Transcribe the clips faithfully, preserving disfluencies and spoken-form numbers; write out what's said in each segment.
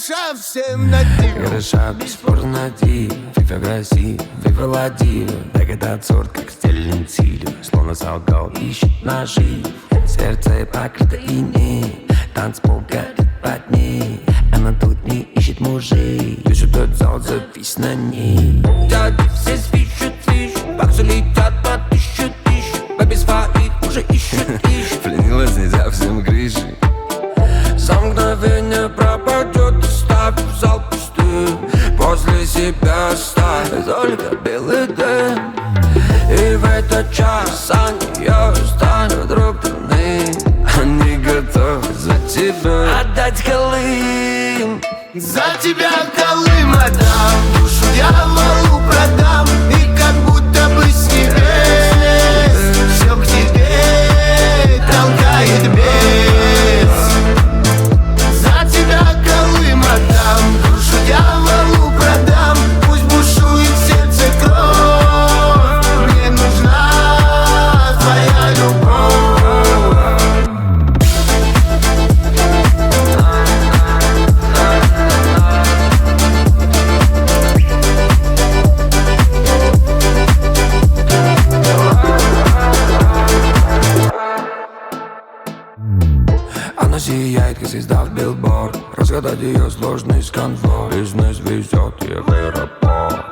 хороша всем на диво. Хороша, бесспорно на диво. Фифа красива, фифа ладива. Так этот сорт, как стелен силю. Словно солдат ищет нажив. Сердце покрыто инеем. Танцпол горит под ней. Она тут не ищет мужей. Весь этот зал завис на ней. Дяди все свищут, свищут. Баксы летят на тысячу, тысячу. Бэби своих уже ищут, ищут. Пленилась нельзя всем крыши. За мгновение пропадет, оставив зал пустым. После себя оставит только белый дым. И в этот час они ее станут друг дружны. Они готовы за тебя отдать Колым. За тебя Колым отдам, душу дьяволу продам. И как будто бы с небес все к тебе толкает бес. За тебя Колым отдам, душу дьяволу продам. Пусть бушует в сердце кровь, мне нужна твоя любовь. Она сияет, как звезда в билборд. Разгадать ее сложный сканфор. Бизнес везет ее в аэропорт.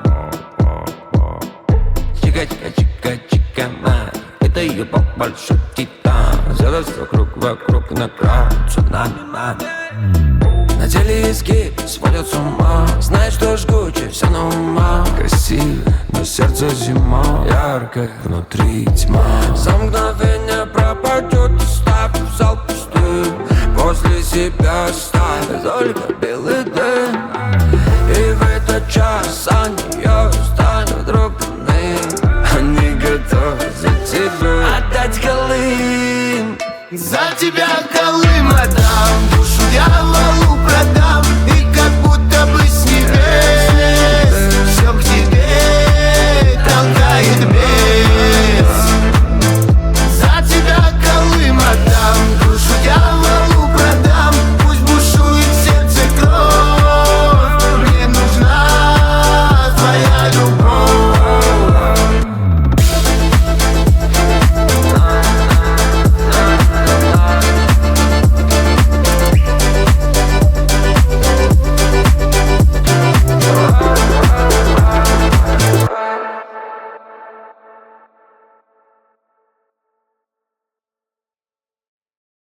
Чика-чика-чика-чика-май. Это ее поп большой титан. Звезды вокруг, вокруг на край. Цунами, маме. На теле изгиб сводят с ума. Знаешь, что жгуче, все на ума. красиво, но сердце зима. Яркая, внутри тьма. За мгновение пропадет, оставив зал пустым. После себя оставит только белый дым. И в этот час они ее станут друг дружны. Они готовы за тебя отдать Колым. За тебя Колым отдам, душу дьяволу